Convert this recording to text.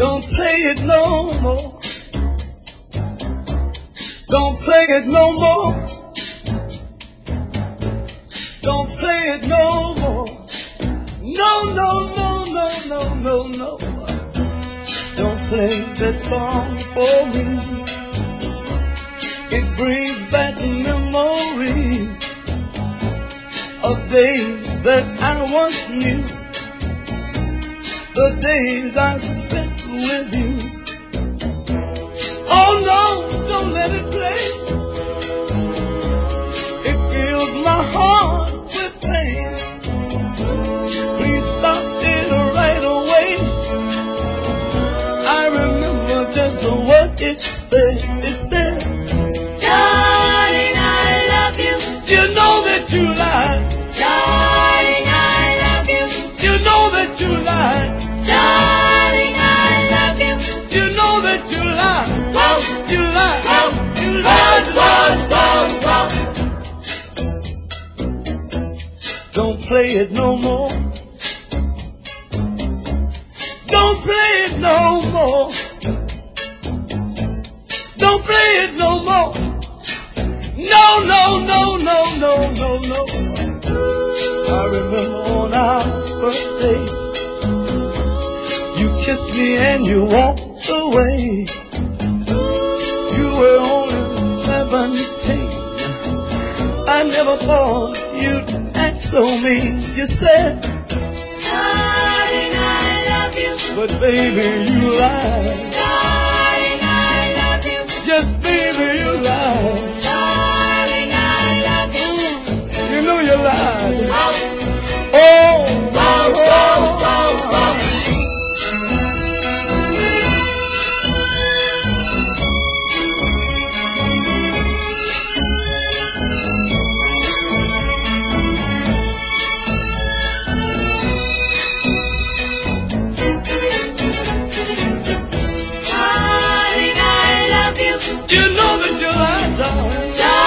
Don't play it no more. Don't play it no more. Don't play it no more. No, no, no, no, no, no, no. Don't play that song for me. It brings back memories of days that I once knew. The days I spent with you. Oh no, don't let it play. It fills my heart with pain. Please stop it right away. I remember just what it said. It said, darling, I love you. You know that you lied. Darling, I love you. You know that you lied. Darling, I love you. You know that you lied. Whoa, You lied. whoa, you lied, whoa, whoa, whoa. Don't play it no more. Don't play it no more. Don't play it no more. No, no, no, no, no, no, no. I remember on our first day, you kissed me and you walked away. You were only 17. I never thought you'd act so mean. You said, Darling, I love you. but baby, you lied. Darling, I love you. Yes, baby, you lied. Darling, I love you. You know you lied. Whoa, Oh, whoa, whoa, whoa, whoa. You know that you lied, darling.